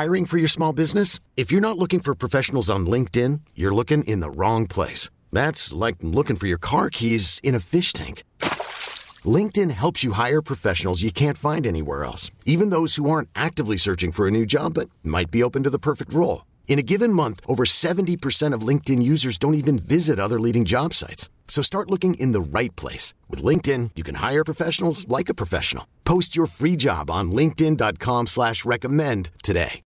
Hiring for your small business? If you're not looking for professionals on LinkedIn, you're looking in the wrong place. That's like looking for your car keys in a fish tank. LinkedIn helps you hire professionals you can't find anywhere else, even those who aren't actively searching for a new job but might be open to the perfect role. In a given month, over 70% of LinkedIn users don't even visit other leading job sites. So start looking in the right place. With LinkedIn, you can hire professionals like a professional. Post your free job on linkedin.com/recommend today.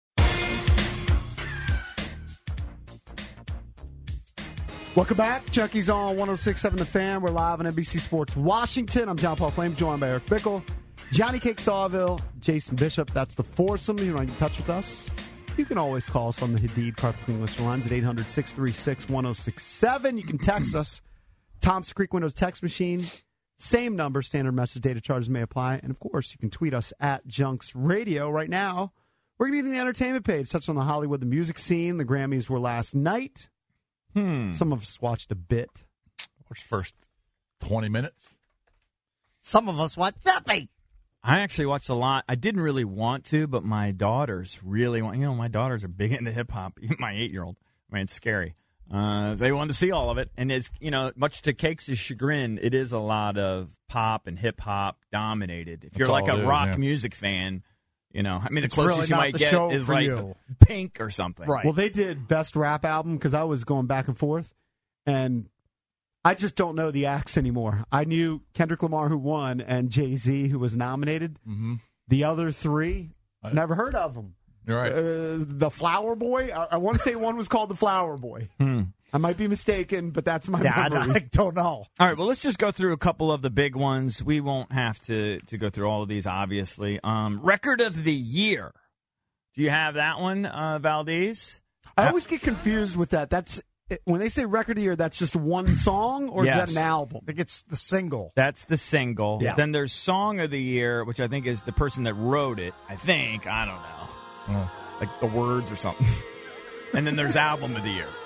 Welcome back. Junkies on 106.7 The Fan. We're live on NBC Sports Washington. I'm John Paul Flame, joined by Eric Bickle, Johnny Cake Sawville, Jason Bishop. That's the foursome. You want to get in touch with us? You can always call us on the Hadid Carpet Cleaning Listener lines at 800-636-1067. You can text us. Tom's Creek Windows text machine. Same number. Standard message data charges may apply. And, of course, you can tweet us at Junks Radio. Right now, we're going to be in the entertainment page. Touch on the Hollywood, the music scene. The Grammys were last night. Some of us watched a bit. Watched the first 20 minutes. Some of us watched Zeppy. I actually watched a lot. I didn't really want to, but my daughters really want. You know, my daughters are big into hip hop. Even my 8-year-old. I mean, it's scary. They wanted to see all of it, and it's, you know, much to Cake's chagrin, it is a lot of pop and hip hop dominated. If you're like a rock music fan, you know, I mean, the closest really you might get is like Pink or something. Right. Well, they did Best Rap Album because I was going back and forth, and I just don't know the acts anymore. I knew Kendrick Lamar, who won, and Jay-Z, who was nominated. Mm-hmm. The other three, never heard of them. You're right. The Flower Boy, I want to say one was called the Flower Boy. I might be mistaken, but that's my memory. I don't know. All right, well, let's just go through a couple of the big ones. We won't have to go through all of these, obviously. Record of the Year. Do you have that one, Valdez? I always get confused with that. That's when they say Record of the Year, that's just one song, or is that an album? I think it's the single. That's the single. Yeah. Then there's Song of the Year, which I think is the person that wrote it. I think. I don't know. Like the words or something. And then there's Album of the Year.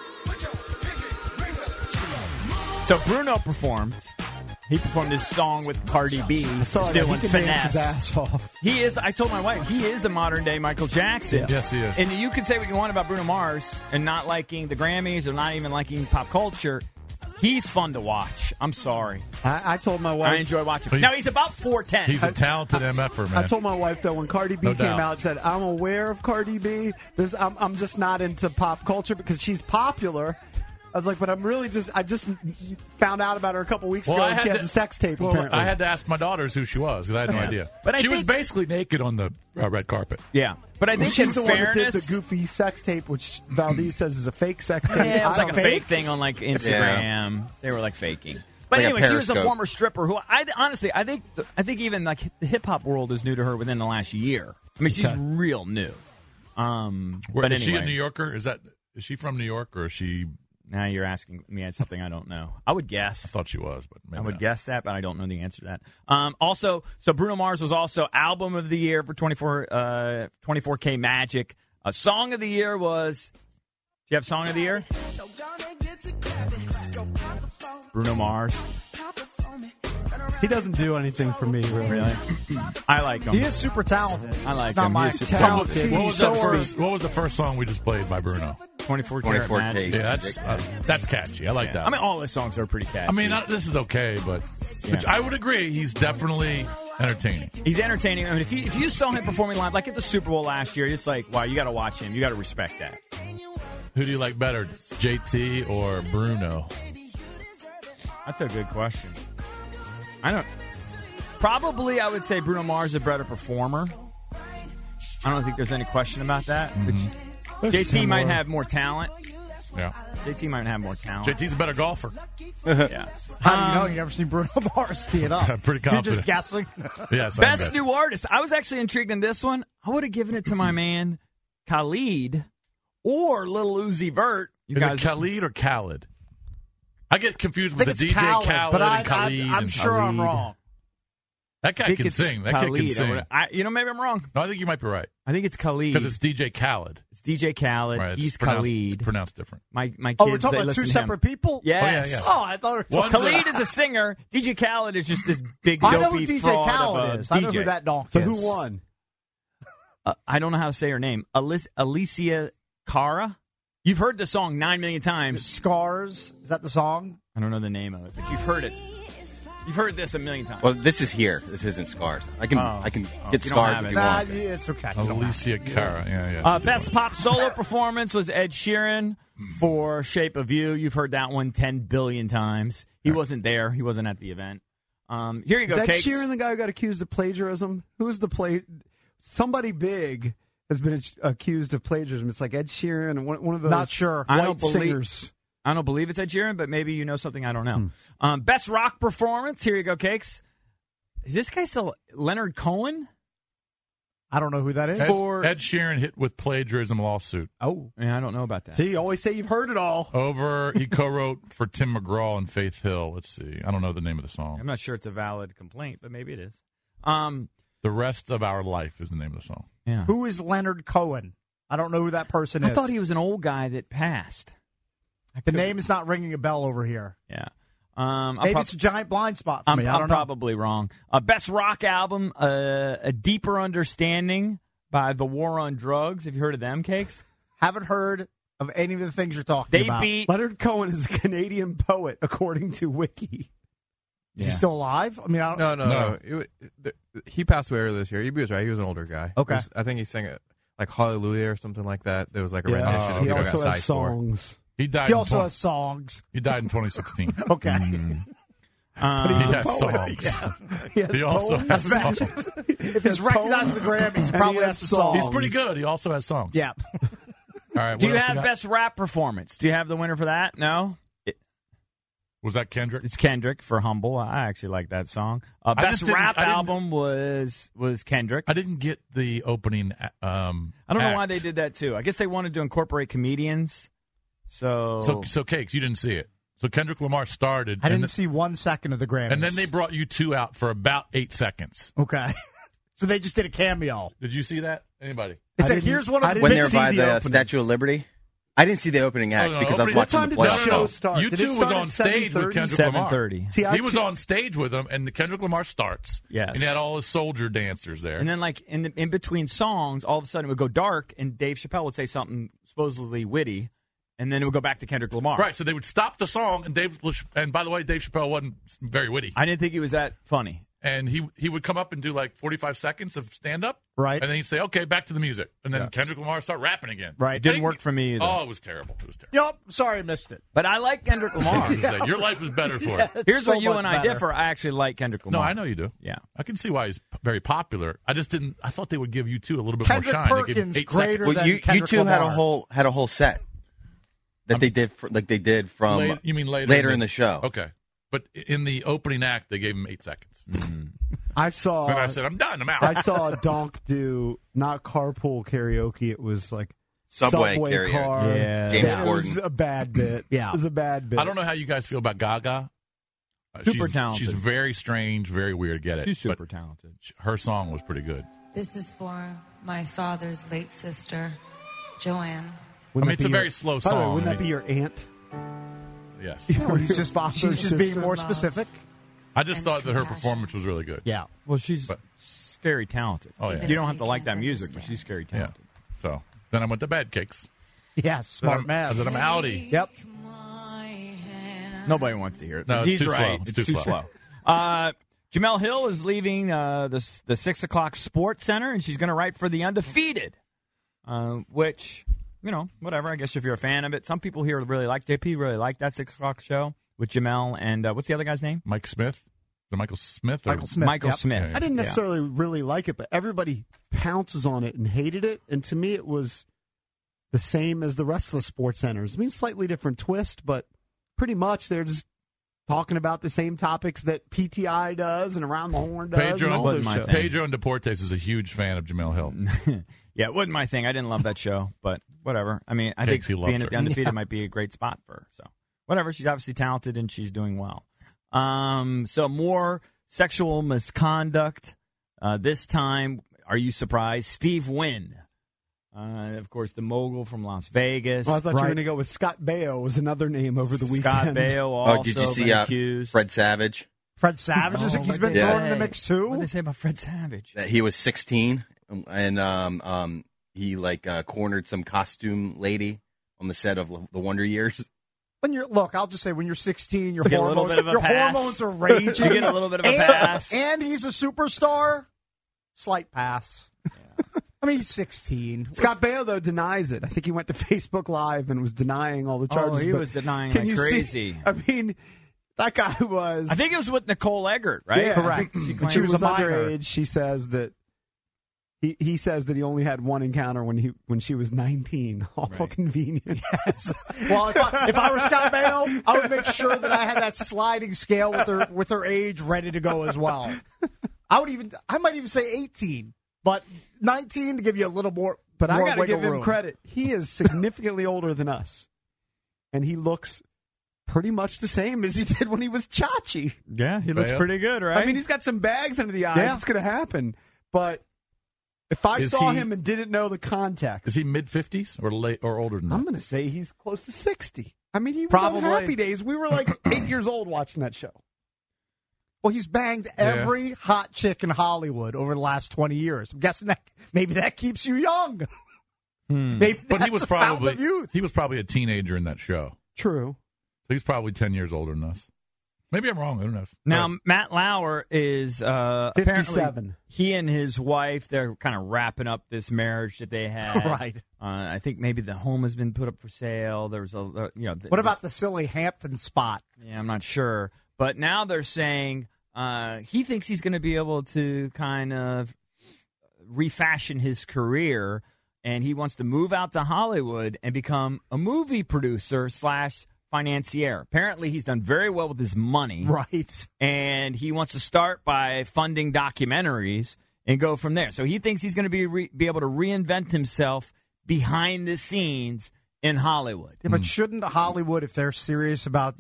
So Bruno performed. He performed his song with Cardi B. Doing Finesse. His ass off. He is. I told my wife he is the modern day Michael Jackson. Yeah. Yes, he is. And you can say what you want about Bruno Mars and not liking the Grammys or not even liking pop culture. He's fun to watch. I'm sorry. I told my wife. I enjoy watching him. Now, he's about 4'10". He's a talented MFer, man. I told my wife, though, when Cardi B came out, said, I'm aware of Cardi B. I'm just not into pop culture because she's popular. I was like, but I just found out about her a couple weeks ago, and she has a sex tape, apparently. I had to ask my daughters who she was, because I had no idea. But she was basically naked on the red carpet. Yeah. But I think she's the one that did the goofy sex tape, which Valdez says is a fake sex tape. Yeah, it was like a fake thing on like Instagram. Yeah. They were like faking. But like anyway, she was a former stripper who I think even like the hip hop world is new to her within the last year. I mean, she's real new. But is she a New Yorker? Is she from New York, or is she? Now you're asking me something I don't know. I would guess. I thought she was, but maybe I would not. guess that, but I don't know the answer to that. Also, so Bruno Mars was also Album of the Year for 24K Magic. Song of the Year was. Do you have Song of the Year? Bruno Mars. He doesn't do anything for me, really. I like him. He is super talented. I like him. He's super talented. What was the first song we just played by Bruno? 24K. Yeah, that's catchy. I like that. I mean, all his songs are pretty catchy. I mean, this is okay, but I would agree. He's definitely entertaining. He's entertaining. I mean, if you saw him performing live, like at the Super Bowl last year, it's like, wow, you got to watch him. You got to respect that. Who do you like better, JT or Bruno? That's a good question. Probably I would say Bruno Mars is a better performer. I don't think there's any question about that. Mm-hmm. JT might have more talent. Yeah. JT might have more talent. JT's a better golfer. Yeah. How do you know? You never seen Bruno Mars tee it up. I'm pretty confident. You're just guessing. Yes. Best new artist. I was actually intrigued in this one. I would have given it to my man Khalid or Lil Uzi Vert. Is it Khalid or Khaled? I get confused with the DJ Khaled and Khalid. I'm sure I'm wrong. That guy can sing. That kid can sing. Maybe I'm wrong. No, I think you might be right. I think it's Khalid. Because it's DJ Khaled. It's DJ Khaled. Right, He's Khalid. It's pronounced different. My kids, we're talking about two separate people? Yes. Oh, I thought we were talking Khalid is a singer. DJ Khaled is just this big dopey I know who DJ fraud Khaled of a is. I know DJ. who that donk So is. who won? I don't know how to say her name. Alicia Cara. You've heard the song 9 million times. Scars? Is that the song? I don't know the name of it, but you've heard it. You've heard this a million times. Well, this is here. This isn't Scars. I can get Scars if you want. It's okay. Alicia Cara. Yeah. Best pop solo performance was Ed Sheeran for Shape of You. You've heard that one 10 billion times. He wasn't there. He wasn't at the event. Here you go, Is Ed Cakes. Sheeran the guy who got accused of plagiarism? Who's the Somebody big has been accused of plagiarism. It's like Ed Sheeran and one of those Not sure. white singers. I don't believe it's Ed Sheeran, but maybe you know something I don't know. Best rock performance. Here you go, Cakes. Is this guy still Leonard Cohen? I don't know who that is. Ed Sheeran hit with plagiarism lawsuit. Oh. Yeah, I don't know about that. See, you always say you've heard it all. He co-wrote for Tim McGraw and Faith Hill. Let's see. I don't know the name of the song. I'm not sure it's a valid complaint, but maybe it is. The Rest of Our Life is the name of the song. Yeah. Who is Leonard Cohen? I don't know who that person is. I thought he was an old guy that passed. The name is not ringing a bell over here. Yeah. Maybe it's a giant blind spot for me. I don't I'm know. probably wrong. Best rock album, A Deeper Understanding by The War on Drugs. Have you heard of them, Cakes? Haven't heard of any of the things you're talking They about. beat... Leonard Cohen is a Canadian poet, according to Wiki. Is he still alive? I mean, I don't... No. He passed away earlier this year. He was right. He was an older guy. Okay. I think he sang it like Hallelujah or something like that. There was like a rendition of he People Got also has Psyched for. songs. He died. He also has songs. He died in 2016. Okay. But He he's a has poet. songs. Yeah. He also has songs. If he's recognized with the Grammys, he probably has songs. He's pretty good. He also has songs. Yeah. All right. Do what you else have got? best rap performance? Do you have the winner for that? No? Was that Kendrick? It's Kendrick for Humble. I actually like that song. I Best just didn't- rap I didn't- album was Kendrick. I didn't get the opening. I don't know why they did that too. I guess they wanted to incorporate comedians. So Cakes, you didn't see it. So Kendrick Lamar started. I didn't see 1 second of the Grammys. And then they brought you two out for about 8 seconds. Okay. So they just did a cameo. Did you see that? Anybody? It said, here's one of the... When they were by the Statue of Liberty? I didn't see the opening act because I was watching the playoff show. You two was on stage with Kendrick Lamar. 7:30. See, He was on stage with him, and the Kendrick Lamar starts. Yes. And he had all his soldier dancers there. And then, like, in between songs, all of a sudden it would go dark, and Dave Chappelle would say something supposedly witty, and then it would go back to Kendrick Lamar. Right, so they would stop the song, and by the way, Dave Chappelle wasn't very witty. I didn't think he was that funny. And he would come up and do like 45 seconds of stand-up. Right. And then he'd say, okay, back to the music. And then Kendrick Lamar start rapping again. Right. Didn't work for me either. Oh, it was terrible. It was terrible. Yup. Sorry I missed it. But I like Kendrick Lamar. Your life was better for it. Here's So where you much and I better. differ. I actually like Kendrick No, Lamar. I know you do. Yeah. I can see why he's very popular. I thought they would give you two a little bit Kendrick more shine. They gave Perkins, 8 greater seconds. than You Kendrick two had Lamar. a whole set that they did from You mean later in the show. Okay. But in the opening act, they gave him 8 seconds. I saw. Then I said, I'm done. I'm out. I saw Donk do not carpool karaoke. It was like Subway karaoke. car. Yeah. James It was Corden. a bad bit. Yeah. It was a bad bit. I don't know how you guys feel about Gaga. Super talented. She's very strange, very weird. Get it? She's super But talented. her song was pretty good. This is for my father's late sister, Joanne. Wouldn't it's that a be very your- slow By the way, song. wouldn't I that be mean- your aunt? Yes. She's just being more specific. I just And thought that her compassion. performance was really good. Yeah. Well, she's But- scary talented. Oh, yeah. You don't have to They like that can't music, but understand. she's scary Yeah. talented. So then I went to Bad Cakes. Yeah, smart I man. said, I'm outie. Yep. Nobody wants to hear it. No, it's He's too right. slow. It's It's too too slow. slow. Jamel Hill is leaving the 6 o'clock Sports Center, and she's going to write for The Undefeated, which, whatever. I guess if you're a fan of it. Some people here really like, JP really like that 6 o'clock show with Jamel and what's the other guy's name? Mike Smith. Is it Michael Smith? Or? Michael Smith. Michael Yep. Smith. Yeah. I didn't necessarily really like it, but everybody pounces on it and hated it. And to me, it was the same as the rest of the sports centers. I mean, slightly different twist, but pretty much they're just talking about the same topics that PTI does and Around the Horn does. and all wasn't those my shows. thing. Pedro and Deportes is a huge fan of Jamel Hill. Yeah, it wasn't my thing. I didn't love that show, but whatever. I mean, I Cakes, he think loves being her. at The Undefeated might be a great spot for her. So whatever. She's obviously talented and she's doing well. So more sexual misconduct. This time, are you surprised? Steve Wynn. Of course, the mogul from Las Vegas. Oh, I thought you were going to go with Scott Baio was another name over the weekend. Scott Baio also Did you see been accused. Fred Savage? Fred Savage, he's been Yeah. thrown in the mix too. What did they say about Fred Savage? That he was 16 and he cornered some costume lady on the set of The Wonder Years. I'll just say when you're 16, your hormones are raging. You get a little bit of a pass. And he's a superstar. Slight pass. Yeah. I mean, he's 16. Scott Baio, though, denies it. I think he went to Facebook Live and was denying all the charges. Oh, he was denying like crazy. I mean, that guy was... I think it was with Nicole Eggert, right? Yeah, correct. She was underage. She says that... He says that he only had one encounter when she was 19. Awful convenient. Yes. Well, if I were Scott Baio, I would make sure that I had that sliding scale with her age ready to go as well. I might even say 18, but 19 to give you a little more. But I got to give room. him credit. He is significantly older than us, and he looks pretty much the same as he did when he was Chachi. Yeah, he looks pretty good, right? I mean, he's got some bags under the eyes. Yeah. It's going to happen, but. If I saw him and didn't know the context. Is he mid-50s or older than that? I'm going to say he's close to 60. I mean, he was Probably. on Happy Days. We were like 8 years old watching that show. Well, he's banged every hot chick in Hollywood over the last 20 years. I'm guessing that maybe that keeps you young. Maybe but that's he was the fountain of youth. He was probably a teenager in that show. True. So he's probably 10 years older than us. Maybe I'm wrong. Who knows? Now, Matt Lauer is 57. Apparently he and his wife, they're kind of wrapping up this marriage that they had. Right. I think maybe the home has been put up for sale. There's What about the silly Hampton spot? Yeah, I'm not sure. But now they're saying he thinks he's going to be able to kind of refashion his career, and he wants to move out to Hollywood and become a movie producer / financier. Apparently, he's done very well with his money. Right. And he wants to start by funding documentaries and go from there. So he thinks he's going to be able to reinvent himself behind the scenes in Hollywood. Yeah, but shouldn't Hollywood, if they're serious about,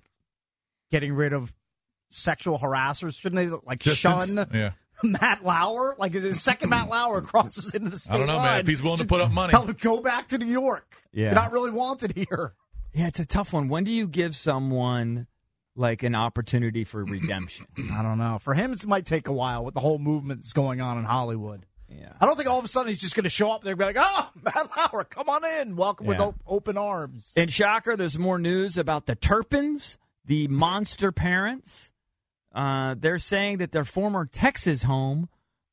getting rid of sexual harassers, shouldn't they, shun Matt Lauer? Like, the second Matt Lauer crosses into the state I don't know, line, man. If he's willing to put up money. Tell him to go back to New York. Yeah. You're not really wanted here. Yeah, it's a tough one. When do you give someone an opportunity for redemption? I don't know. For him, it might take a while with the whole movement that's going on in Hollywood. Yeah. I don't think all of a sudden he's just going to show up there and be like, "Oh, Matt Lauer, come on in. Welcome with open arms." And shocker, there's more news about the Turpins, the monster parents. They're saying that their former Texas home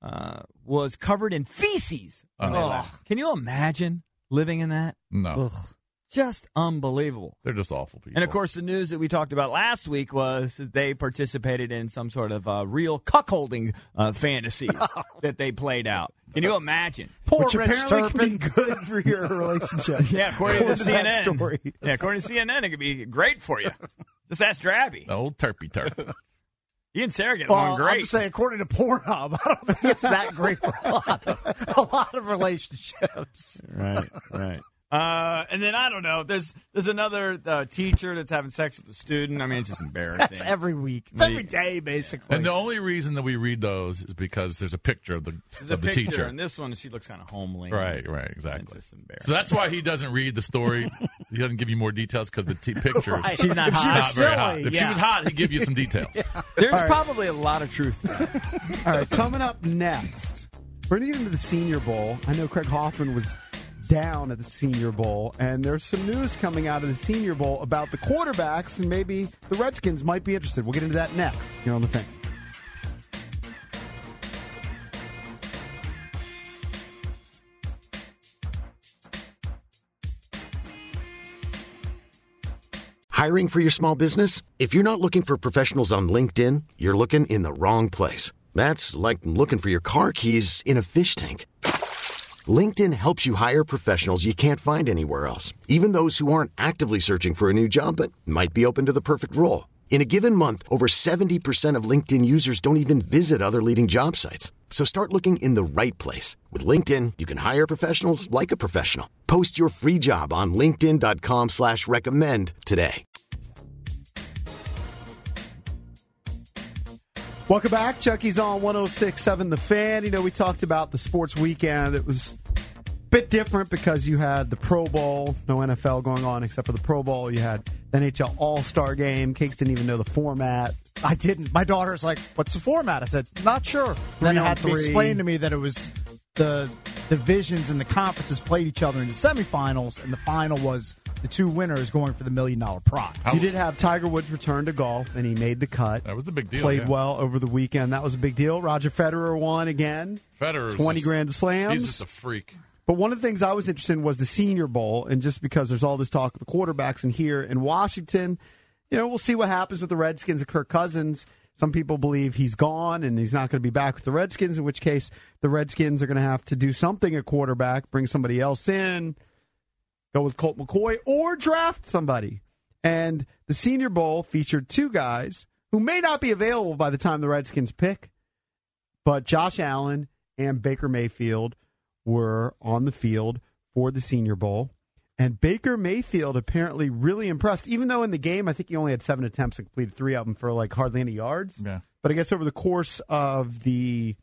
was covered in feces. Can you imagine living in that? No. Ugh. Just unbelievable. They're just awful people. And, of course, the news that we talked about last week was that they participated in some sort of real cuckolding fantasies that they played out. Can you imagine? Which apparently can be good for your relationship. Yeah, according to CNN. Story. Yeah, according to CNN, it could be great for you. Just ask Drabby. The old turpy turp. You and Sarah get along great. I'll just say, according to Pornhub, I don't think it's that great for a lot of relationships. Right. And then, I don't know, there's another teacher that's having sex with a student. I mean, it's just embarrassing. That's every week. It's every day, basically. And the only reason that we read those is because there's a picture of the teacher. And this one, she looks kind of homely. Right, exactly. It's just embarrassing. So that's why he doesn't read the story. He doesn't give you more details because the picture is She's not hot. not very hot. If she was hot, he'd give you some details. There's probably a lot of truth to that. All right, coming up next, we're going to get into the Senior Bowl. I know Craig Hoffman was down at the Senior Bowl, and there's some news coming out of the Senior Bowl about the quarterbacks, and maybe the Redskins might be interested. We'll get into that next here on The Fan. Hiring for your small business? If you're not looking for professionals on LinkedIn, you're looking in the wrong place. That's like looking for your car keys in a fish tank. LinkedIn helps you hire professionals you can't find anywhere else, even those who aren't actively searching for a new job but might be open to the perfect role. In a given month, over 70% of LinkedIn users don't even visit other leading job sites. So start looking in the right place. With LinkedIn, you can hire professionals like a professional. Post your free job on linkedin.com/recommend today. Welcome back. Chucky's on 106.7 The Fan. You know, we talked about the sports weekend. It was a bit different because you had the Pro Bowl, no NFL going on except for the Pro Bowl. You had the NHL All-Star Game. Cakes didn't even know the format. I didn't. My daughter's like, "What's the format?" I said, "Not sure." Then it had to explain to me that it was the divisions and the conferences played each other in the semifinals, and the final was the two winners going for the $1 million prize. You did have Tiger Woods return to golf, and he made the cut. That was the big deal. Played well over the weekend. That was a big deal. Roger Federer won again. Federer 20 Grand Slams. He's just a freak. But one of the things I was interested in was the Senior Bowl, and just because there's all this talk of the quarterbacks in here in Washington, we'll see what happens with the Redskins and Kirk Cousins. Some people believe he's gone and he's not going to be back with the Redskins, in which case the Redskins are going to have to do something at quarterback, bring somebody else in, go with Colt McCoy, or draft somebody. And the Senior Bowl featured two guys who may not be available by the time the Redskins pick, but Josh Allen and Baker Mayfield were on the field for the Senior Bowl. And Baker Mayfield apparently really impressed, even though in the game I think he only had 7 attempts and completed 3 of them for hardly any yards. Yeah. But I guess over the course of the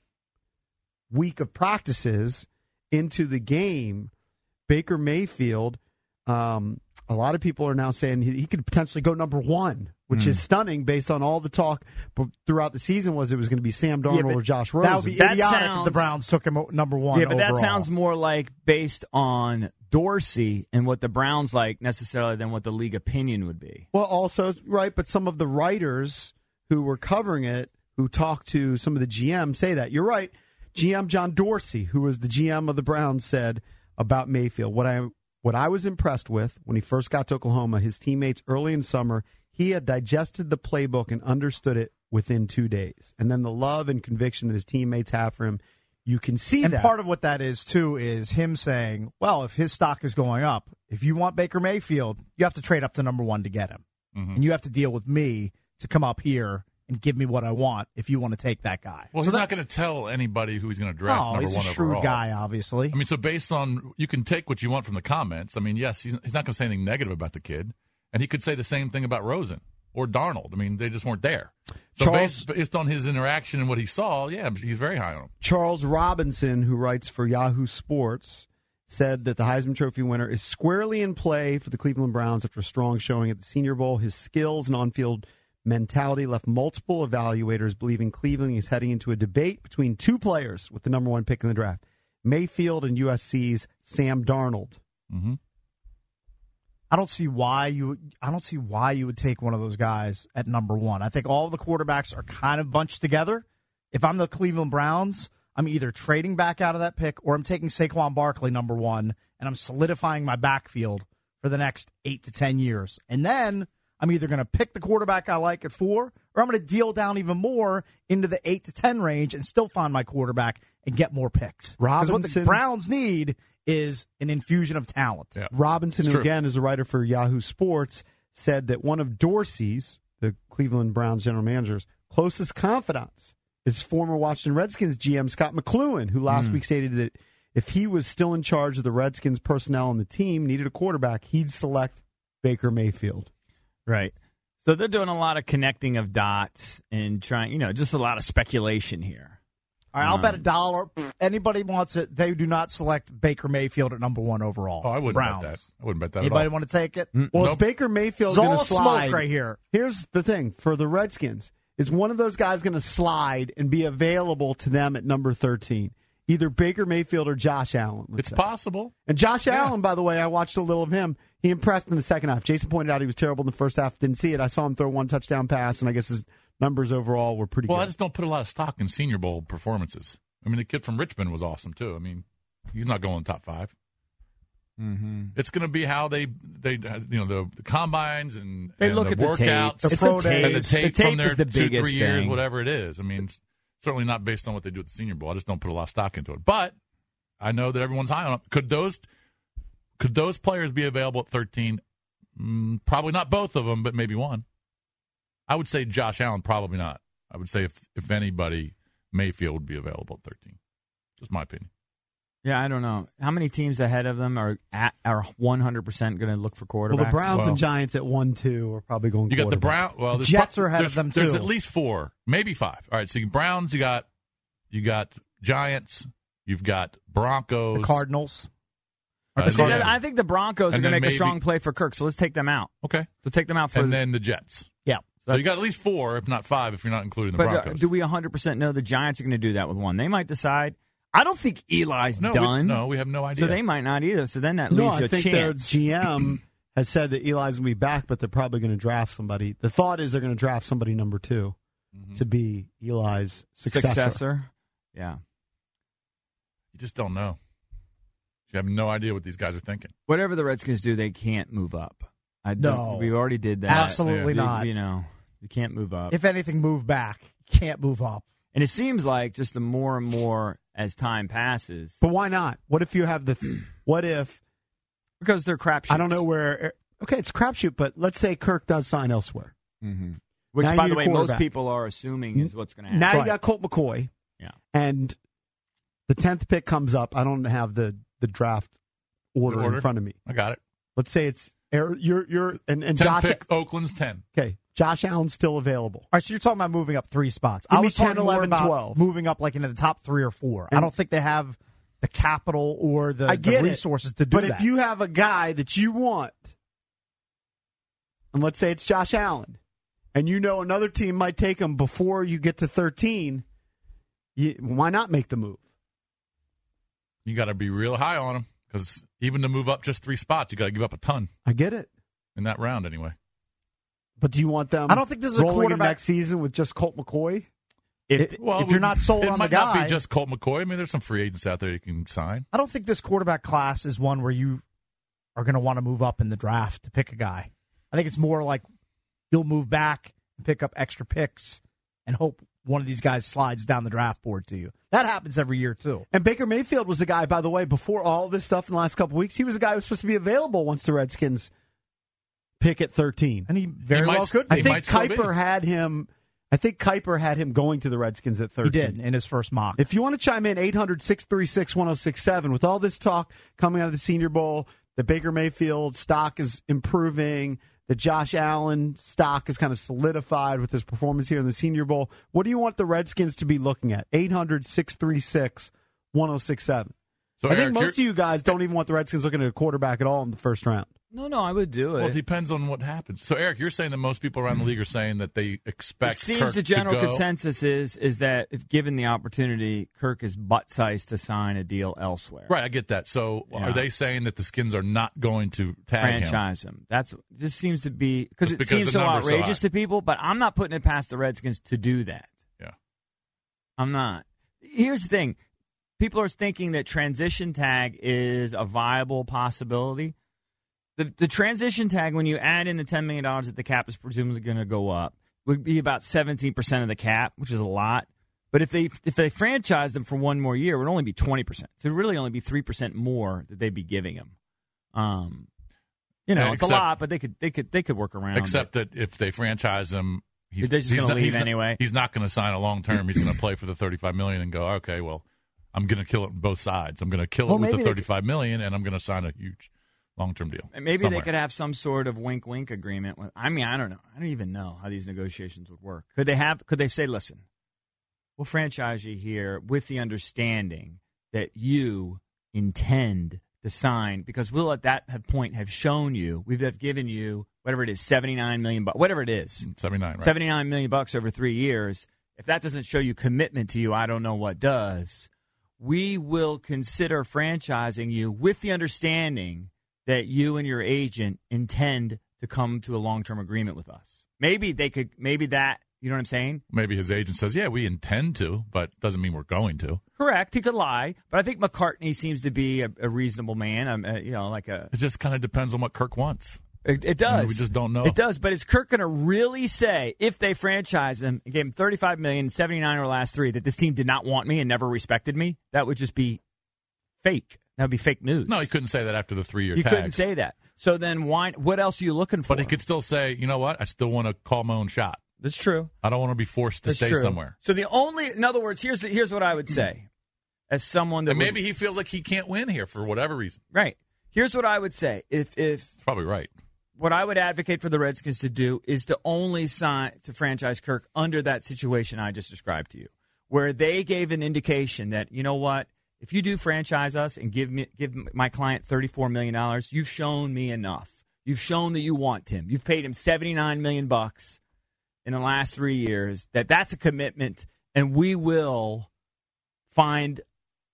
week of practices into the game, Baker Mayfield, a lot of people are now saying he could potentially go number 1, which is stunning based on all the talk throughout the season was it was going to be Sam Darnold or Josh Rosen. That would be idiotic if the Browns took him number 1 but overall. that sounds more like based on Dorsey and what the Browns like necessarily than what the league opinion would be. Well, also, right, but some of the writers who were covering it, who talked to some of the GMs, say that. You're right. GM John Dorsey, who was the GM of the Browns, said about Mayfield, what I was impressed with when he first got to Oklahoma, his teammates early in summer, he had digested the playbook and understood it within 2 days. And then the love and conviction that his teammates have for him, you can see and that. And part of what that is, too, is him saying, well, if his stock is going up, if you want Baker Mayfield, you have to trade up to number 1 to get him. Mm-hmm. And you have to deal with me to come up here and give me what I want if you want to take that guy. Well, he's not going to tell anybody who he's going to draft number 1 overall. He's a shrewd guy, obviously. I mean, so based on, you can take what you want from the comments. I mean, yes, he's not going to say anything negative about the kid. And he could say the same thing about Rosen or Darnold. I mean, they just weren't there. So based on his interaction and what he saw, yeah, he's very high on him. Charles Robinson, who writes for Yahoo Sports, said that the Heisman Trophy winner is squarely in play for the Cleveland Browns after a strong showing at the Senior Bowl. His skills and on-field mentality left multiple evaluators believing Cleveland is heading into a debate between 2 players with the number 1 pick in the draft, Mayfield and USC's Sam Darnold. Mm-hmm. I don't see why you would take one of those guys at number 1. I think all the quarterbacks are kind of bunched together. If I'm the Cleveland Browns, I'm either trading back out of that pick or I'm taking Saquon Barkley number 1 and I'm solidifying my backfield for the next 8 to 10 years. And then I'm either going to pick the quarterback I like at 4 or I'm going to deal down even more into the 8 to 10 range and still find my quarterback and get more picks. Because what the Browns need is an infusion of talent. Yeah. Robinson, who again is a writer for Yahoo Sports, said that one of Dorsey's, the Cleveland Browns general manager's, closest confidants is former Washington Redskins GM Scott McCloughan, who last week stated that if he was still in charge of the Redskins personnel and the team, needed a quarterback, he'd select Baker Mayfield. Right. So they're doing a lot of connecting of dots and trying, just a lot of speculation here. All right, I'll bet $1. Anybody wants it, they do not select Baker Mayfield at number 1 overall. Oh, I wouldn't Browns. bet that. I wouldn't bet that Anybody at all. want to take it? Well, it's Baker Mayfield going to to slide. Smoke right here. Here's the thing for the Redskins. Is one of those guys going to slide and be available to them at number 13? Either Baker Mayfield or Josh Allen. It's possible. And Josh Allen, by the way, I watched a little of him. He impressed in the second half. Jason pointed out he was terrible in the first half. Didn't see it. I saw him throw 1 touchdown pass, and I guess his numbers overall were pretty good. Well, I just don't put a lot of stock in Senior Bowl performances. I mean, the kid from Richmond was awesome, too. I mean, he's not going top 5. Mm-hmm. It's going to be how they the combines and look the at workouts, the pro days, and the tape from their the 2-3 years, thing. whatever it is. I mean, certainly not based on what they do at the Senior Bowl. I just don't put a lot of stock into it. But I know that everyone's high on it. Could those players be available at 13? Probably not both of them, but maybe one. I would say Josh Allen, probably not. I would say if anybody, Mayfield would be available at 13. Just my opinion. Yeah, I don't know. How many teams ahead of them are 100% going to look for quarterbacks? Well, the Browns and Giants at 1-2 are probably going. You got the Browns. Well, the Jets are ahead of them too. There's at least 4, maybe 5. All right, so you Browns, you got Giants, you've got Broncos, the Cardinals. I think the Broncos are going to make a strong play for Kirk, so let's take them out. Okay, so take them out and then the Jets. Yeah. So you got at least 4, if not 5, if you're not including the Broncos. Do we 100% know the Giants are going to do that with one? They might decide, I don't think Eli's done. We have no idea. So they might not either. So then that No, leaves you I a think chance. their GM has said that Eli's going to be back, but they're probably going to draft somebody. The thought is they're going to draft somebody number 2 to be Eli's successor. Yeah. You just don't know. You have no idea what these guys are thinking. Whatever the Redskins do, they can't move up. No. We already did that. Absolutely not. You can't move up. If anything, move back. You can't move up. And it seems like just the more and more as time passes. But why not? What if you have what if? Because they're crapshoots. I don't know where. Okay, it's a crapshoot, but let's say Kirk does sign elsewhere. Mm-hmm. Which, Now by you the need way, a most quarterback. people are assuming is what's going to happen. Now Right. you got Colt McCoy. Yeah. And the 10th pick comes up. I don't have the draft order in front of me. I got it. Let's say it's you're and 10 Josh. pick, Oakland's 10. Okay, Josh Allen's still available. All right, so you're talking about moving up 3 spots. Give I me was 10, talking more 11, about 12. moving up like into the top 3 or 4. I And- don't think they have the capital or the get it, resources to do but that. if you have a guy that you want, and let's say it's Josh Allen, and you know another team might take him before you get to 13, why not make the move? You got to be real high on them because even to move up just 3 spots, you got to give up a ton I get it. in that round anyway. But do you want them? I don't think this is a rolling in quarterback- next season with just Colt McCoy. if you're not sold it on the might guy, not be just Colt McCoy. I mean, there's some free agents out there you can sign. I don't think this quarterback class is one where you are going to want to move up in the draft to pick a guy. I think it's more like you'll move back and pick up extra picks and hope one of these guys slides down the draft board to you. That happens every year, too. And Baker Mayfield was a guy, by the way, before all this stuff in the last couple of weeks, he was a guy who was supposed to be available once the Redskins pick at 13. And he very well could I be. think Kuiper had him. I think Kuiper had him going to the Redskins at 13. He did in his first mock. If you want to chime in, 800-636-1067. With all this talk coming out of the Senior Bowl, the Baker Mayfield stock is improving. The Josh Allen stock is kind of solidified with his performance here in the Senior Bowl. What do you want the Redskins to be looking at? 800-636-1067. So I think Eric, most of you guys don't even want the Redskins looking at a quarterback at all in the first round. No, I would do it. Well, it depends on what happens. So, Eric, you're saying that most people around the league are saying that they expect It seems Kirk the general to go. consensus is that if given the opportunity, Kirk is butt-sized to sign a deal elsewhere. Right, I get that. So, Yeah. are they saying that the Skins are not going to tag him? Franchise him. That's just seems to be because Just it because seems the so number's so outrageous high. to people. But I'm not putting it past the Redskins to do that. Yeah. I'm not. Here's the thing: people are thinking that transition tag is a viable possibility. The transition tag, when you add in the $10 million that the cap is presumably going to go up, would be about 17% of the cap, which is a lot. But if they franchise them for one more year, it would only be 20%. So it would really only be 3% more that they'd be giving him. It's a lot, but they could work around. Except that if they franchise him, They're just gonna leave anyway. He's not going to sign a long term. He's going to play for the $35 million and go, okay, well, I'm going to kill it on both sides. I'm going to kill it with the $35 million, and I'm going to sign a huge long-term deal. And maybe somewhere. they could have some sort of wink-wink agreement. I don't know. I don't even know how these negotiations would work. Could they say, listen, we'll franchise you here with the understanding that you intend to sign, because we'll at that point have shown you, we've given you whatever it is, $79 million, whatever it is. 79, right? $79 million over 3 years. If that doesn't show you commitment to you, I don't know what does. We will consider franchising you with the understanding that you and your agent intend to come to a long-term agreement with us. Maybe that, you know what I'm saying? Maybe his agent says, yeah, we intend to, but doesn't mean we're going to. Correct. He could lie, but I think McCartney seems to be a reasonable man. It just kind of depends on what Kirk wants. It does. I mean, we just don't know. It does, but is Kirk going to really say, if they franchise him and gave him $35 million, 79 over the last 3, that this team did not want me and never respected me? That would just be fake. That would be fake news. No, he couldn't say that after the 3-year He tags. couldn't say that. So then why? What else are you looking for? But he could still say, you know what? I still want to call my own shot. That's true. I don't want to be forced to That's stay true. somewhere. So in other words, here's what I would say, as someone that And maybe he feels like he can't win here for whatever reason. right. Here's what I would say: if He's probably right. what I would advocate for the Redskins to do is to only sign to franchise Kirk under that situation I just described to you, where they gave an indication that, you know what, if you do franchise us and give my client $34 million, you've shown me enough. You've shown that you want him. You've paid him $79 million in the last 3 years. That's a commitment, and we will find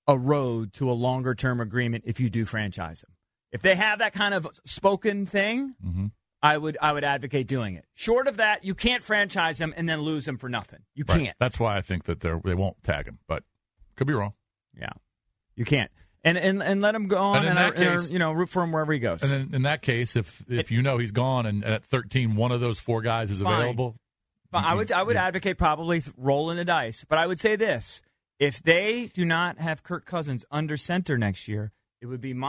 a road to a longer-term agreement if you do franchise him. If they have that kind of spoken thing, I would advocate doing it. Short of that, you can't franchise him and then lose him for nothing. You can't. That's why I think that they won't tag him, but could be wrong. Yeah, you can't. And let him go on and root for him wherever he goes. And then in that case, if he's gone and at 13 one of those 4 guys is available, I would advocate probably rolling the dice. But I would say this: if they do not have Kirk Cousins under center next year, it would be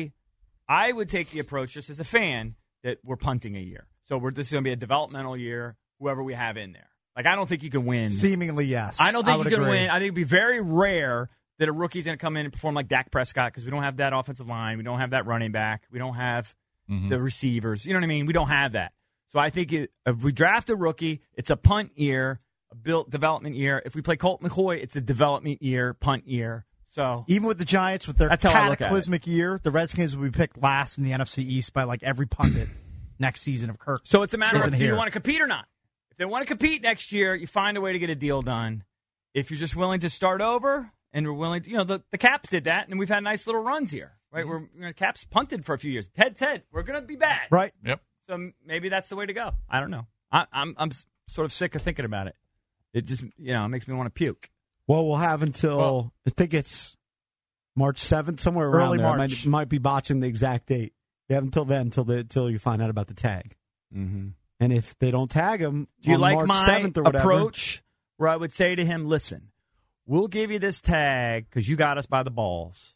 I would take the approach just as a fan that we're punting a year. So this is going to be a developmental year, whoever we have in there. Like, I don't think you can win. Seemingly, yes. I don't think you can win. I think it would be very rare that a rookie's going to come in and perform like Dak Prescott because we don't have that offensive line. We don't have that running back. We don't have the receivers. You know what I mean? We don't have that. So I think if we draft a rookie, it's a punt year, a development year. If we play Colt McCoy, it's a development year, punt year. So even with the Giants, with their cataclysmic year, the Redskins will be picked last in the NFC East by like every pundit next season of Kirk. So it's a matter of do you want to compete or not? If they want to compete next year, you find a way to get a deal done. If you're just willing to start over and we're willing to, the Caps did that, and we've had nice little runs here, right? Caps punted for a few years. Ted, we're going to be bad. Right. Yep. So maybe that's the way to go. I don't know. I'm sort of sick of thinking about it. It just, it makes me want to puke. Well, we'll have until, I think it's March 7th, somewhere around early there. March. Might be botching the exact date. You have until then, until you find out about the tag. Mm-hmm. And if they don't tag him Do you on like March my 7th or whatever, approach where I would say to him, listen, we'll give you this tag because you got us by the balls.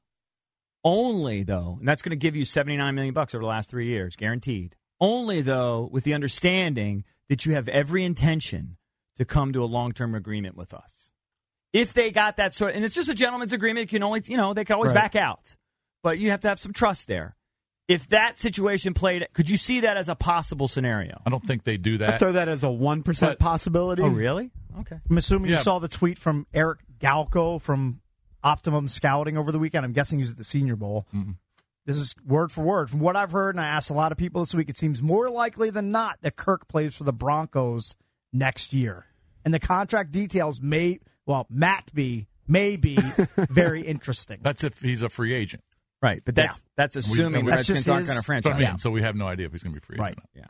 Only, though, and that's going to give you $79 million over the last 3 years, guaranteed. Only, though, with the understanding that you have every intention to come to a long-term agreement with us. If they got that sort, and it's just a gentleman's agreement, you can only, they can always back out, but you have to have some trust there. If that situation played, could you see that as a possible scenario? I don't think they do that. I throw that as a 1% possibility. Oh, really? Okay. I'm assuming you saw the tweet from Eric Galco from Optimum Scouting over the weekend. I'm guessing he was at the Senior Bowl. Mm-hmm. This is word for word. From what I've heard, and I asked a lot of people this week, it seems more likely than not that Kirk plays for the Broncos next year. And the contract details may be very interesting. That's if he's a free agent. Right, but that's assuming the Redskins aren't going to franchise. Yeah. So we have no idea if he's going to be free agent. Right, yeah.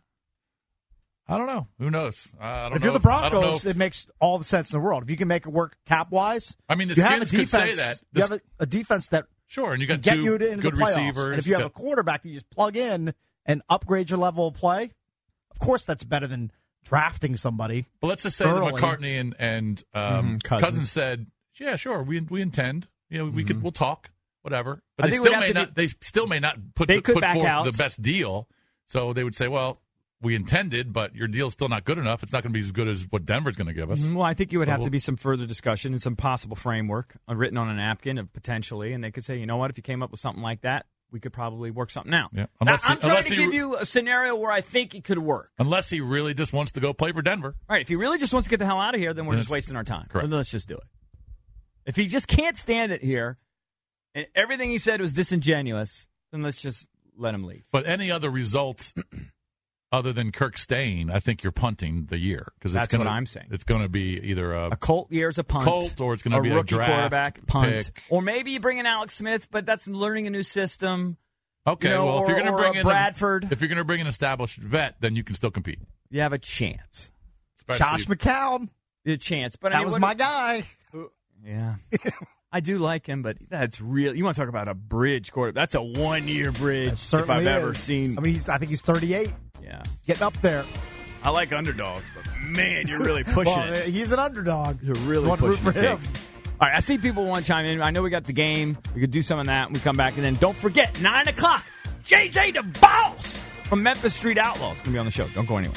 I don't know. Who knows? If you're the Broncos, it makes all the sense in the world. If you can make it work cap-wise, I mean, the Skins could say that. You have a defense that and you got get two you into good the playoffs. receivers. And if you have a quarterback that you just plug in and upgrade your level of play, of course that's better than drafting somebody. But let's just say that McCartney and Cousins said, "Yeah, sure, we intend. We'll talk, whatever." But they still may not put forth the best deal. So they would say, "Well, we intended, but your deal's still not good enough. It's not going to be as good as what Denver's going to give us." Well, I think you would have to be some further discussion and some possible framework written on a napkin of potentially, and they could say, you know what, if you came up with something like that, we could probably work something out. Yeah. I'm trying to give you a scenario where I think it could work. Unless he really just wants to go play for Denver. Right. If he really just wants to get the hell out of here, then we're just wasting our time. Correct. Then let's just do it. If he just can't stand it here, and everything he said was disingenuous, then let's just let him leave. But any other results other than Kirk staying, I think you're punting the year. That's what I'm saying. It's going to be either a Colt year is a punt. Colt, or it's going to be a rookie draft quarterback punt. pick. Or maybe you bring in Alex Smith, but that's learning a new system. Okay, well, if you're going to bring in Bradford, if you're going to bring an established vet, then you can still compete. You have a chance. Josh McCown. A chance, but that was my guy. Yeah. I do like him, but that's real. You want to talk about a bridge quarterback? That's a 1-year bridge if I've ever seen. I mean, I think he's 38. Yeah, getting up there. I like underdogs, but man, you're really pushing it. He's an underdog. You're really pushing root for him. All right, I see people want to chime in. I know we got the game. We could do some of that when we come back, and then don't forget 9 o'clock. JJ the Boss from Memphis Street Outlaws going to be on the show. Don't go anywhere.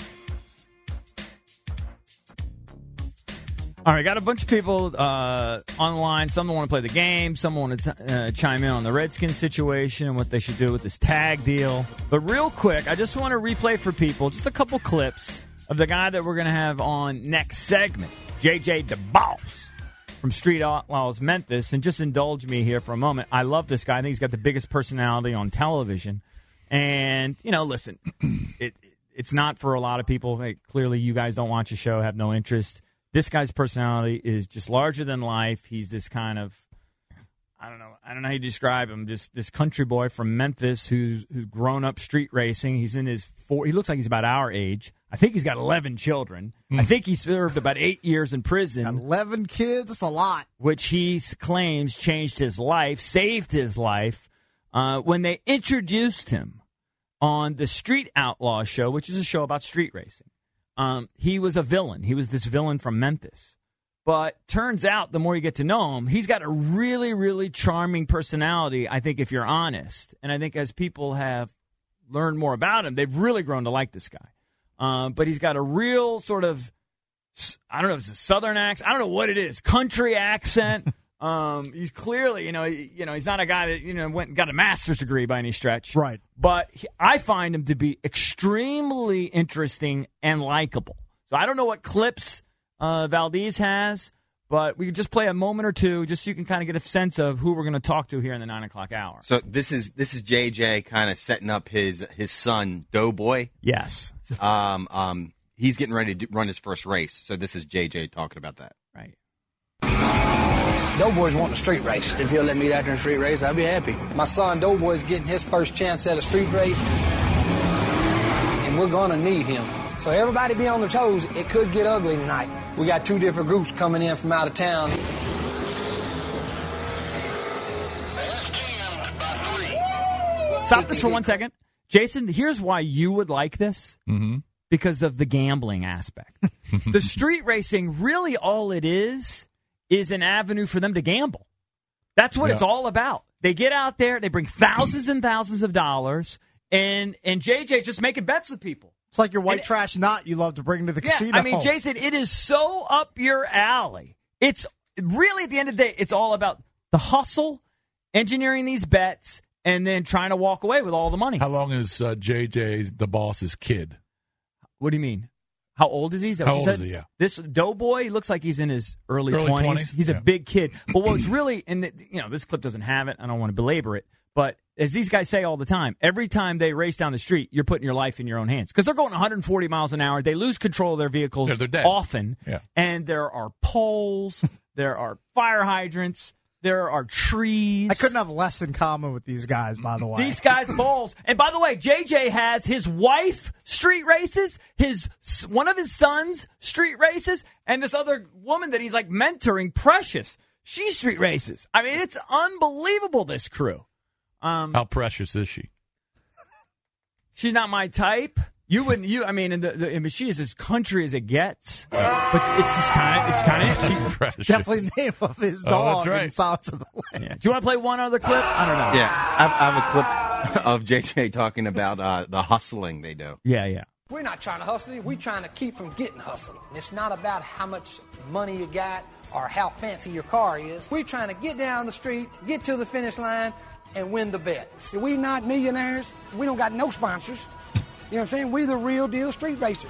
All right, got a bunch of people online. Some want to play the game. Some want to chime in on the Redskins situation and what they should do with this tag deal. But real quick, I just want to replay for people just a couple clips of the guy that we're going to have on next segment, JJ the Boss from Street Outlaws Memphis. And just indulge me here for a moment. I love this guy. I think he's got the biggest personality on television. And, listen, it's not for a lot of people. Hey, clearly, you guys don't watch the show, have no interest. This guy's personality is just larger than life. He's this kind of I don't know how you describe him. Just this country boy from Memphis who's grown up street racing. He's in his he looks like he's about our age. I think he's got 11 children. I think he served about 8 years in prison. Got 11 kids. That's a lot. Which he claims changed his life, saved his life. When they introduced him on the Street Outlaw show, which is a show about street racing, he was a villain. He was this villain from Memphis. But turns out, the more you get to know him, he's got a really, really charming personality, I think, if you're honest. And I think as people have learned more about him, they've really grown to like this guy. But he's got a real sort of, I don't know if it's a southern accent. I don't know what it is. Country accent. He's clearly, he's not a guy that, went and got a master's degree by any stretch. Right. But I find him to be extremely interesting and likable. So I don't know what clips Valdez has, but we could just play a moment or two just so you can kind of get a sense of who we're going to talk to here in the 9 o'clock hour. So this is JJ kind of setting up his son Doughboy. Yes. He's getting ready to run his first race. So this is JJ talking about that. Right. Doughboy's wanting a street race. If he'll let me out there in a street race, I'll be happy. My son Doughboy's getting his first chance at a street race, and we're going to need him. So everybody be on their toes. It could get ugly tonight. We got 2 different groups coming in from out of town. Stop this for 1 second. Jason, here's why you would like this. Mm-hmm. Because of the gambling aspect. The street racing, really all it is an avenue for them to gamble. That's what it's all about. They get out there, they bring thousands and thousands of dollars, and JJ's just making bets with people. It's like your white trash knot you love to bring to the casino. I mean, Jason, it is so up your alley. It's really, at the end of the day, it's all about the hustle, engineering these bets, and then trying to walk away with all the money. How long is JJ the boss's kid? What do you mean? How old is he? Is that what How you old said? is he, yeah. This Doughboy, he looks like he's in his early 20s. He's a big kid. But what's really, this clip doesn't have it. I don't want to belabor it. But as these guys say all the time, every time they race down the street, you're putting your life in your own hands. Because they're going 140 miles an hour. They lose control of their vehicles often. Yeah. And there are poles. There are fire hydrants. There are trees. I couldn't have less in common with these guys, by the way. These guys balls. And by the way, JJ has his wife street races, one of his sons street races, and this other woman that he's like mentoring, Precious, she street races. I mean, it's unbelievable, this crew. How precious is she? She's not my type. You wouldn't. I mean, she is as country as it gets. But it's just kind of. Definitely the name of his dog. That's right. In Sounds of the Land. Yeah. Do you want to play one other clip? I don't know. Yeah, I have a clip of JJ talking about the hustling they do. Yeah. We're not trying to hustle you. We're trying to keep from getting hustled. It's not about how much money you got or how fancy your car is. We're trying to get down the street, get to the finish line, and win the bet. We not millionaires. We don't got no sponsors. You know what I'm saying? We the real deal street racers.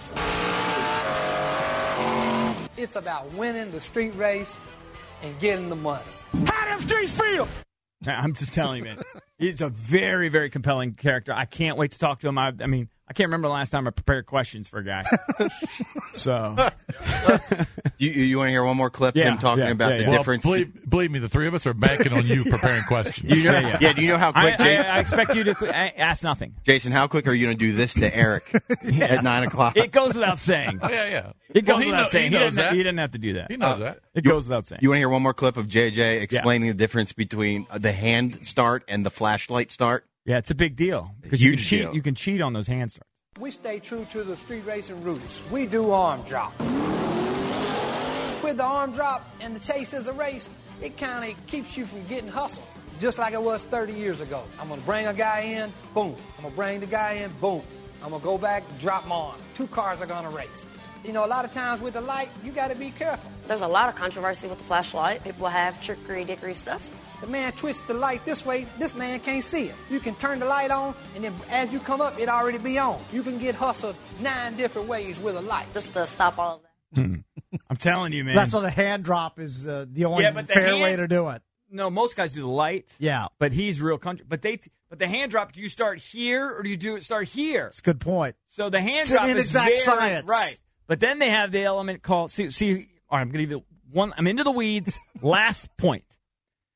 It's about winning the street race and getting the money. How them streets feel? I'm just telling you, man. He's a very, very compelling character. I can't wait to talk to him. I mean, I can't remember the last time I prepared questions for a guy. So, you want to hear one more clip? Him talking about the difference. Believe me, the three of us are banking on you preparing questions. Do you know how quick? I expect you to ask nothing. Jason, how quick are you going to do this to Eric at 9 o'clock? It goes without saying. Oh, yeah. It goes without saying. He didn't have to do that. He knows that. It goes without saying. You want to hear one more clip of JJ explaining the difference between the hand start and the flashlight start? Yeah, it's a big deal because Huge you deal. You can cheat on those hand starts. We stay true to the street racing roots. We do arm drop. With the arm drop and the chase as a race, it kind of keeps you from getting hustled, just like it was 30 years ago. I'm going to bring a guy in, boom. I'm going to bring the guy in, boom. I'm going to go back, drop him on. 2 cars are going to race. You know, a lot of times with the light, you got to be careful. There's a lot of controversy with the flashlight. People have trickery-dickery stuff. The man twists the light this way, this man can't see it. You can turn the light on, and then as you come up, it already be on. You can get hustled 9 different ways with a light. Just to stop all of that. I'm telling you, man. So that's why the hand drop is the only fair way to do it. No, most guys do the light. Yeah. But he's real country. But the hand drop, do you start here or do you start here? That's a good point. So the hand It's drop an is inexact very, science. Right. But then they have the element called, see, all right, I'm going to give you one, I'm into the weeds. Last point.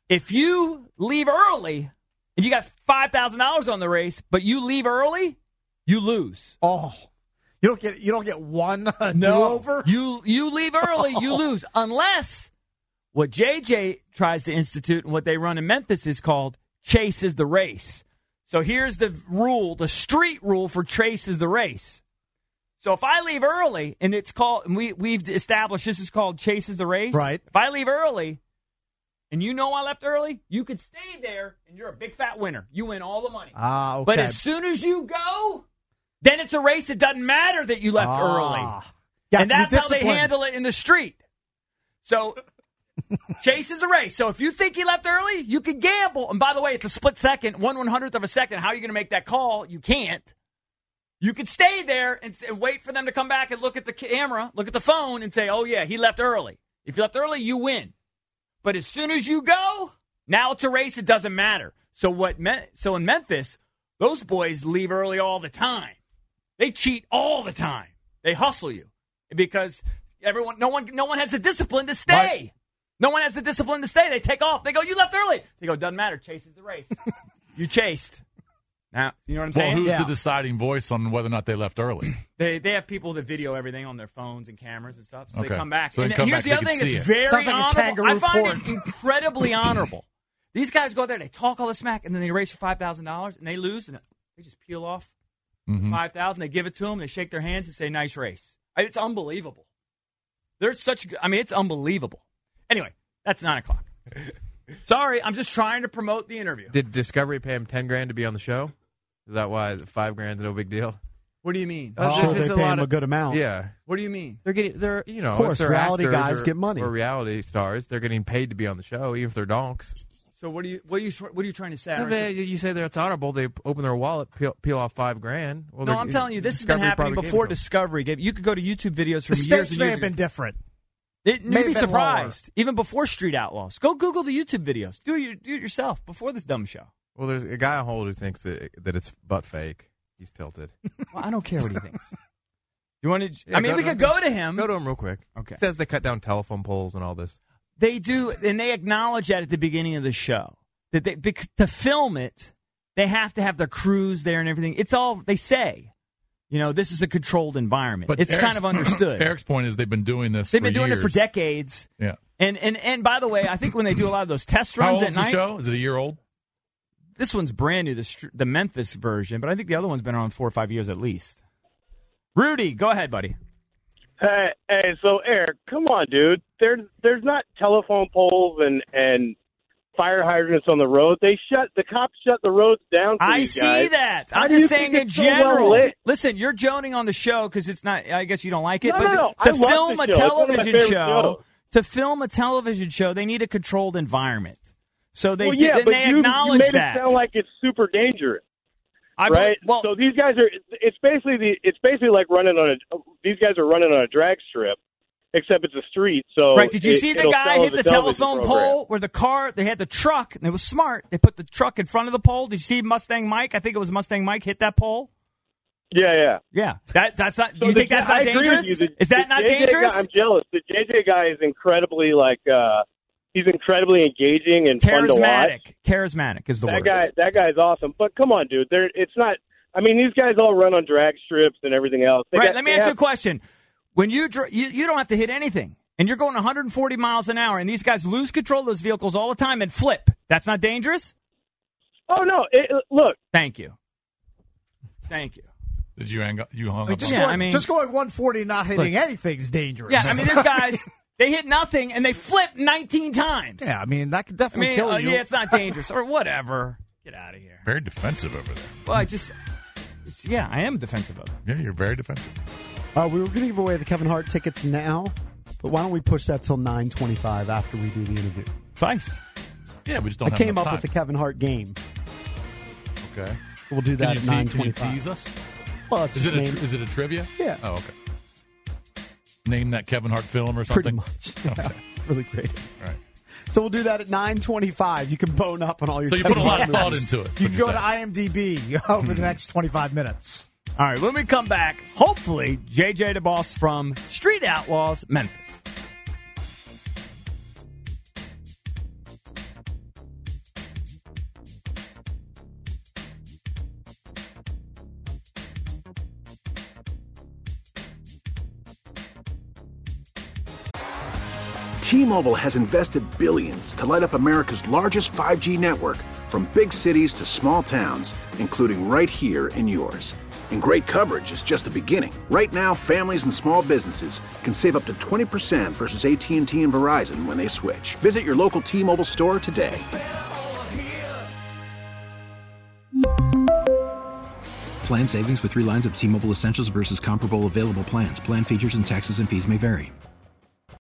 If you leave early and you got $5,000 on the race, but you leave early, you lose. Oh, you don't get one do-over? You leave early, you lose. Unless what JJ tries to institute and what they run in Memphis is called Chase is the race. So here's the rule, the street rule for Chase is the race. So if I leave early, and it's called, and we've established this is called Chase is the race. Right. If I leave early, and you know I left early, you could stay there, and you're a big fat winner. You win all the money. Okay. But as soon as you go, then it's a race. It doesn't matter that you left early. And that's how they handle it in the street. So Chase is a race. So if you think he left early, you can gamble. And by the way, it's a split second, 1/100th of a second. How are you going to make that call? You can't. You could stay there and wait for them to come back and look at the camera, look at the phone, and say, oh, yeah, he left early. If you left early, you win. But as soon as you go, now it's a race. It doesn't matter. So in Memphis, those boys leave early all the time. They cheat all the time. They hustle you because no one has the discipline to stay. Right. No one has the discipline to stay. They take off. They go, you left early. They go, doesn't matter. Chase is the race. You chased. Now, you know what I'm saying? Well, who's the deciding voice on whether or not they left early? They have people that video everything on their phones and cameras and stuff, so okay. they come back. So and here's the other thing that's very honorable. I find it incredibly honorable. These guys go there, they talk all the smack, and then they race for $5,000, and they lose, and they just peel off $5,000. They give it to them, they shake their hands and say, nice race. It's unbelievable. It's unbelievable. Anyway, that's 9 o'clock. Sorry, I'm just trying to promote the interview. Did Discovery pay him $10,000 to be on the show? Is that why $5,000 is no big deal? What do you mean? Sure, they pay him a good amount. Yeah. What do you mean? They're of course, reality guys get money. Or reality stars, they're getting paid to be on the show, even if they're donks. So what are you trying to say? You say that it's honorable. They open their wallet, peel off $5,000. Well, no, I'm telling you, this has been happening before Discovery. You could go to YouTube videos from years and years. The stakes may have been different. You'd be surprised. Even before Street Outlaws. Go Google the YouTube videos. Do it yourself before this dumb show. Well, there's a guy on hold who thinks that it's butt fake. He's tilted. Well, I don't care what he thinks. You want to? Yeah, we could go to him. Go to him real quick. Okay. It says they cut down telephone poles and all this. They do, and they acknowledge that at the beginning of the show. That to film it, they have to have their crews there and everything. It's all they say. This is a controlled environment. But it's kind of understood. Eric's point is they've been doing this. They've been doing it for decades. Yeah. And by the way, I think when they do a lot of those test runs at night. How old is the show? Is it a year old? This one's brand new, the Memphis version, but I think the other one's been on 4 or 5 years at least. Rudy, go ahead, buddy. Hey, so Eric, come on, dude. There's not telephone poles and fire hydrants on the road. The cops shut the roads down for I you see guys. that. How I'm just saying in general. Listen, you're joning on the show because it's not. I guess you don't like it. No. To film a television show, they need a controlled environment. So they but acknowledge you made that. It sound like it's super dangerous. Right? So these guys are. It's basically like running on these guys are running on a drag strip, except it's a street. So right. Did you see the guy hit the telephone pole where they had the truck and it was smart. They put the truck in front of the pole. Did you see Mustang Mike? I think it was Mustang Mike hit that pole. Yeah. That's not. Do you think that's not dangerous? Is that not dangerous? I'm jealous. The JJ guy is incredibly he's incredibly engaging and fun to watch. Charismatic is the word. That guy's awesome. But come on, dude. It's not. I mean, these guys all run on drag strips and everything else. Let me ask you a question. When you don't have to hit anything, and you're going 140 miles an hour, and these guys lose control of those vehicles all the time and flip, that's not dangerous? Oh, no. Look. Thank you. Did you hang up? You hung up? Just going 140 and not hitting anything is dangerous. Yeah, I mean, these guys, they hit nothing, and they flip 19 times. Yeah, I mean, that could definitely kill you. Yeah, it's not dangerous. Or whatever. Get out of here. Very defensive over there. Well, I am defensive of it. Yeah, you're very defensive. We were going to give away the Kevin Hart tickets now, but why don't we push that till 9:25 after we do the interview? Thanks. Yeah, we just don't. I came up with the Kevin Hart game. Okay. We'll do that at 9:25. Can you tease us? Well, it's is it a trivia? Yeah. Oh, okay. Name that Kevin Hart film or something. Pretty much. Okay. Really great. Right. So we'll do that at 9:25. You can bone up on all your. So you put a lot of thought into it. You can go to IMDb over the next 25 minutes. All right, when we come back, hopefully, JJ DeBoss from Street Outlaws, Memphis. T-Mobile has invested billions to light up America's largest 5G network, from big cities to small towns, including right here in yours. And great coverage is just the beginning. Right now, families and small businesses can save up to 20% versus AT&T and Verizon when they switch. Visit your local T-Mobile store today. Plan savings with 3 lines of T-Mobile Essentials versus comparable available plans. Plan features and taxes and fees may vary.